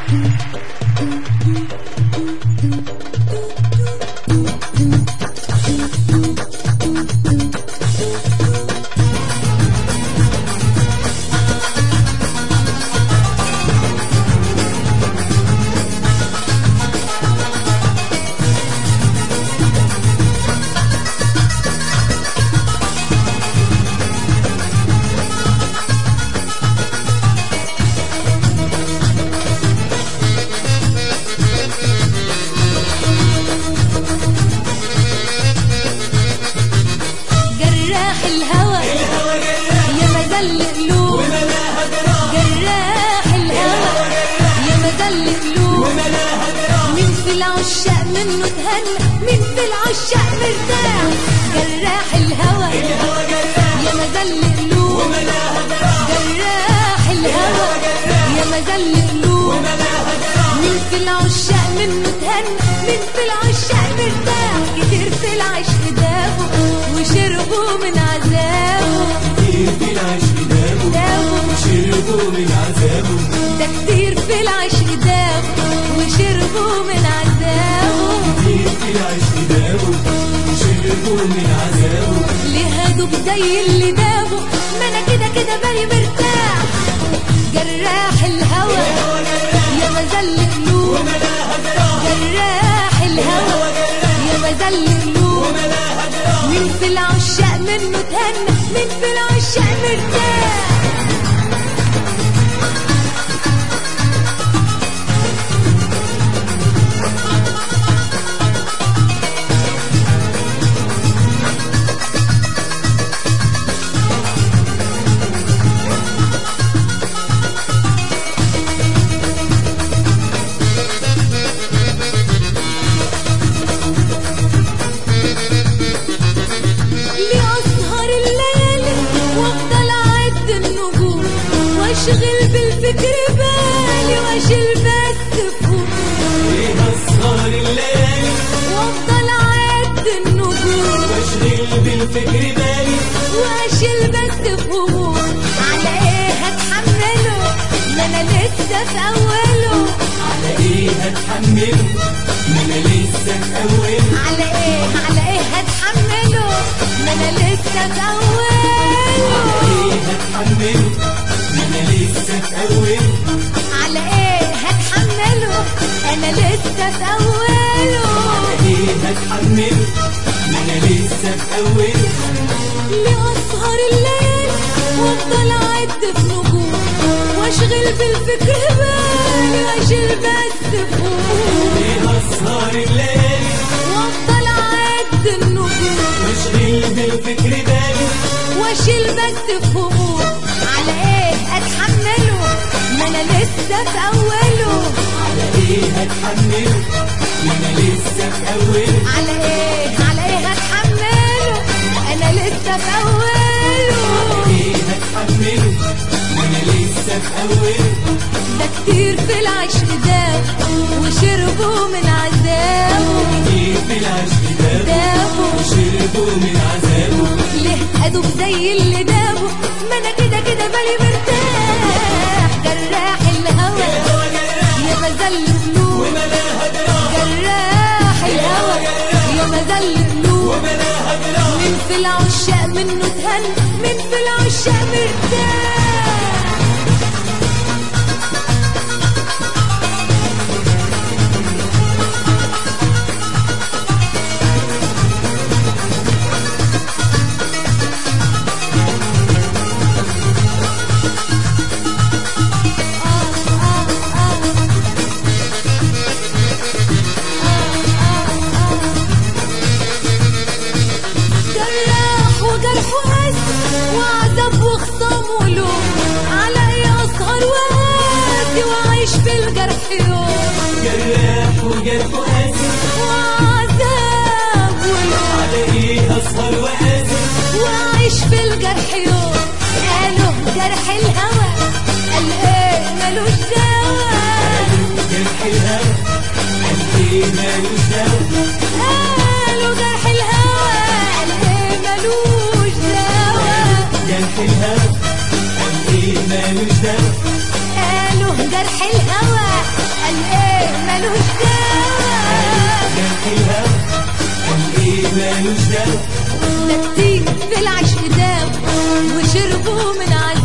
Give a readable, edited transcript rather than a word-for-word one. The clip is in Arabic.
العشاق منه تهنى، مين في العشاق مرتاح؟ جراح الهوى يا مزل قلوب، جراح الهوى يا مزل قلوب، مين في العشاق منه تهنى، مين في العشاق مرتاح؟ كتير في العشق دابوا وشربوا من عذابه، كتير في العشق دابوا وشربوا من عذابه، ده كتير في العشق دابوا وشربوا من عذابه، كتير في العشق دابوا وشربوا من عذابه، ليه هادوب زي اللي دابوا؟ ما انا كده كده بالي مرتاح. جراح الهوى يا مزل قلوب، جراح الهوى يا مزل قلوب، مين في العشاق منه تهنى، مين في العشاق مرتاح؟ واشغل بالفكر بالي واشيل بس فوق، ليه اسهر الليالي وافضل اعد النجوم، واشغل بالفكر بالي واشيل بس فوق. على ايه هتحمله؟ ما انا لسه في اوله. على ايه هتحمله؟ ما انا لسه في اوله. على ايه هتحمله؟ ما انا لسه في اوله. على ايه هتحمله؟ ما انا لسه في اوله. على ايه هتحمله؟ انا لسه في اوله. على ايه هتحمله؟ ما انا لسه في اوله. ليه اسهر الليل وافضل اعد في نجوم، واشغل بالفكر بالي واشيل بس فوق. ليه اسهر الليالي وافضل اعد النجوم، واشغل بالفكر بالي واشيل بس فوق. على ايه اتحمله؟ ما انا لسه في اوله. على ايه هتحمله؟ ما انا لسه في اوله. على ايه هتحمله؟ انا لسه في اوله. على ايه هتحمله؟ ما انا لسه في اوله. ده كتير في العشق داب وشربوا من عذابه، كتير في العشق دابوا وشربوا من عذابه، ليه ادوب زي اللي دابوا؟ ما انا كده كده بالي مرتاح. جراح الهوى يا مزل قلوب، جراح الهوى يا مزل قلوب، مين في العشاق منه تهنى، مين في العشاق مرتاح؟ وعذب وخصام ولوم، على ايه اسهر وقاسي واعيش في الجرح يوم؟ جراح وجرح وقاسي وعذاب ولوم، على ايه اسهر وقاسي واعيش في الجرح يوم؟ قالوا جرح الهوى قال ايه ملوش دواء، جرح الهوى قال ايه ملوش دواء، قالوا جرح الهوى قال ايه ملوش دواء، جرح الهوى قال ايه ملوش دواء، قالوا جرح الهوى قال ايه ملوش دواء، جرح الهوى قال ايه مالوش دواء. ده كتير في العشق داو وشربوا من عذاب